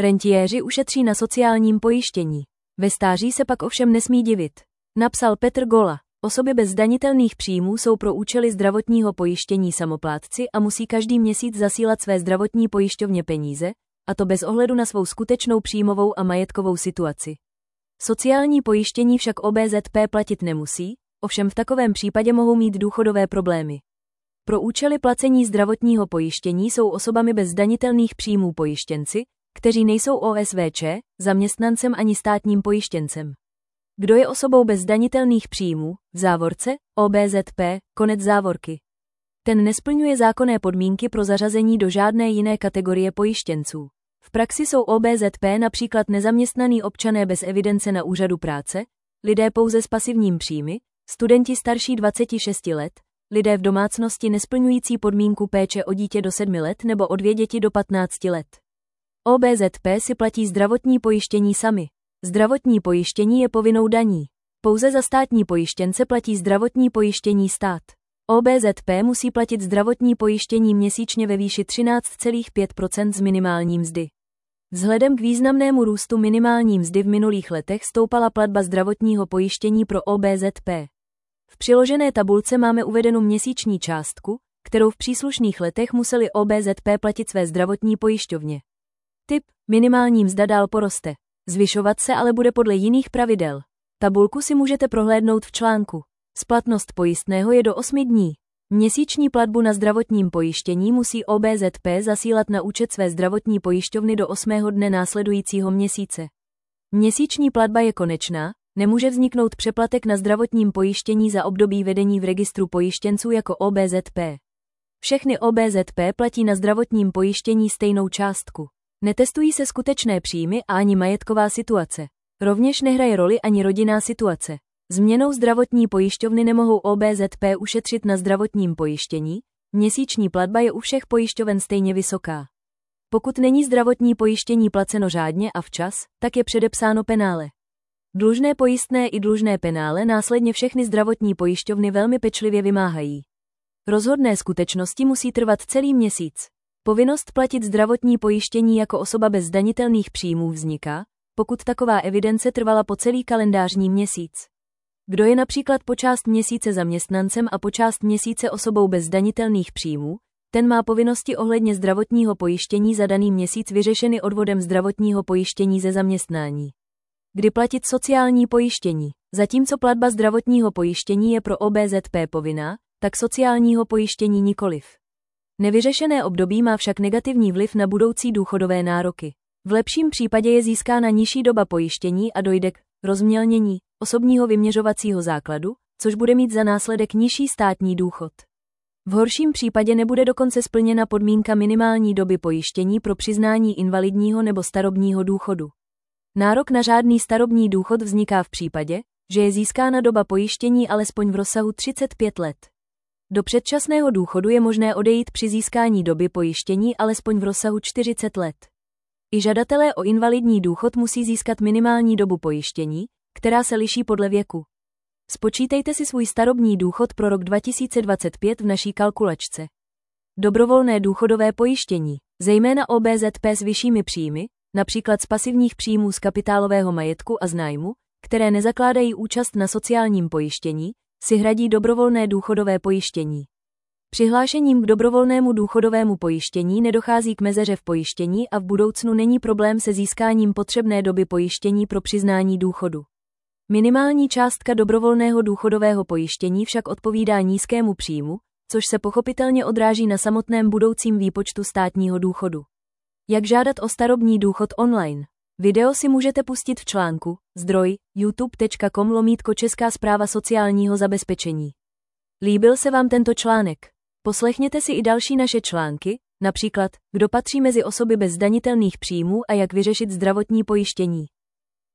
Rentiéři ušetří na sociálním pojištění. Ve stáří se pak ovšem nesmí divit. Napsal Petr Gola. Osoby bez zdanitelných příjmů jsou pro účely zdravotního pojištění samoplátci a musí každý měsíc zasílat své zdravotní pojišťovně peníze, a to bez ohledu na svou skutečnou příjmovou a majetkovou situaci. Sociální pojištění však OBZP platit nemusí, ovšem v takovém případě mohou mít důchodové problémy. Pro účely placení zdravotního pojištění jsou osobami bez zdanitelných příjmů pojištěnci, kteří nejsou OSVČ, zaměstnancem ani státním pojištěncem. Kdo je osobou bez zdanitelných příjmů, v závorce, OBZP, konec závorky. Ten nesplňuje zákonné podmínky pro zařazení do žádné jiné kategorie pojištěnců. V praxi jsou OBZP například nezaměstnaní občané bez evidence na úřadu práce, lidé pouze s pasivním příjmy, studenti starší 26 let, lidé v domácnosti nesplňující podmínku péče o dítě do 7 let nebo o 2 děti do 15 let. OBZP si platí zdravotní pojištění sami. Zdravotní pojištění je povinnou daní. Pouze za státní pojištěnce platí zdravotní pojištění stát. OBZP musí platit zdravotní pojištění měsíčně ve výši 13,5% z minimální mzdy. Vzhledem k významnému růstu minimální mzdy v minulých letech stoupala platba zdravotního pojištění pro OBZP. V přiložené tabulce máme uvedenou měsíční částku, kterou v příslušných letech museli OBZP platit své zdravotní pojišťovně. Tip: minimální mzda dál poroste. Zvyšovat se ale bude podle jiných pravidel. Tabulku si můžete prohlédnout v článku. Splatnost pojistného je do 8 dní. Měsíční platbu na zdravotním pojištění musí OBZP zasílat na účet své zdravotní pojišťovny do 8. dne následujícího měsíce. Měsíční platba je konečná, nemůže vzniknout přeplatek na zdravotním pojištění za období vedení v registru pojištěnců jako OBZP. Všechny OBZP platí na zdravotním pojištění stejnou částku. Netestují se skutečné příjmy a ani majetková situace. Rovněž nehraje roli ani rodinná situace. Změnou zdravotní pojišťovny nemohou OBZP ušetřit na zdravotním pojištění, měsíční platba je u všech pojišťoven stejně vysoká. Pokud není zdravotní pojištění placeno řádně a včas, tak je předepsáno penále. Dlužné pojistné i dlužné penále následně všechny zdravotní pojišťovny velmi pečlivě vymáhají. Rozhodné skutečnosti musí trvat celý měsíc. Povinnost platit zdravotní pojištění jako osoba bez zdanitelných příjmů vzniká, pokud taková evidence trvala po celý kalendářní měsíc. Kdo je například po část měsíce zaměstnancem a po část měsíce osobou bez zdanitelných příjmů, ten má povinnosti ohledně zdravotního pojištění za daný měsíc vyřešeny odvodem zdravotního pojištění ze zaměstnání. Kdy platit sociální pojištění? Zatímco platba zdravotního pojištění je pro OBZP povinná, tak sociálního pojištění nikoliv. Nevyřešené období má však negativní vliv na budoucí důchodové nároky. V lepším případě je získána nižší doba pojištění a dojde k rozmělnění osobního vyměřovacího základu, což bude mít za následek nižší státní důchod. V horším případě nebude dokonce splněna podmínka minimální doby pojištění pro přiznání invalidního nebo starobního důchodu. Nárok na řádný starobní důchod vzniká v případě, že je získána doba pojištění alespoň v rozsahu 35 let. Do předčasného důchodu je možné odejít při získání doby pojištění alespoň v rozsahu 40 let. I žadatelé o invalidní důchod musí získat minimální dobu pojištění, která se liší podle věku. Spočítejte si svůj starobní důchod pro rok 2025 v naší kalkulačce. Dobrovolné důchodové pojištění, zejména OBZP s vyššími příjmy, například z pasivních příjmů z kapitálového majetku a z nájmu, které nezakládají účast na sociálním pojištění, si hradí dobrovolné důchodové pojištění. Přihlášením k dobrovolnému důchodovému pojištění nedochází k mezeře v pojištění a v budoucnu není problém se získáním potřebné doby pojištění pro přiznání důchodu. Minimální částka dobrovolného důchodového pojištění však odpovídá nízkému příjmu, což se pochopitelně odráží na samotném budoucím výpočtu státního důchodu. Jak žádat o starobní důchod online? Video si můžete pustit v článku, zdroj, youtube.com/Česká správa sociálního zabezpečení. Líbil se vám tento článek? Poslechněte si i další naše články, například, kdo patří mezi osoby bez zdanitelných příjmů a jak vyřešit zdravotní pojištění.